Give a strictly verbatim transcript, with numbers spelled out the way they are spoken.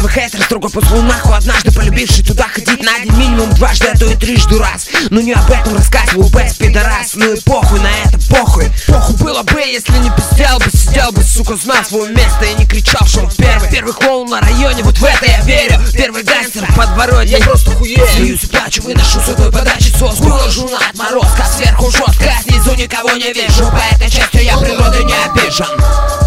хейтер строго послал нахуй, однажды полюбивший туда ходить на день минимум дважды, а то и трижды раз. Но не об этом рассказываю, без пидорас. Ну и похуй на это, похуй. Похуй было бы, если не пиздел бы, сидел бы, сука, знал свое место и не кричал, что он первый. Первый клоун на районе, вот в это я верю. Первый гангстер в подворотне, я просто хуею. Смеюсь и плачу, выношу с той подачи сос. Выложу на отморозка, сверху жестко, снизу никого не вижу. По этой части я природой не обижен.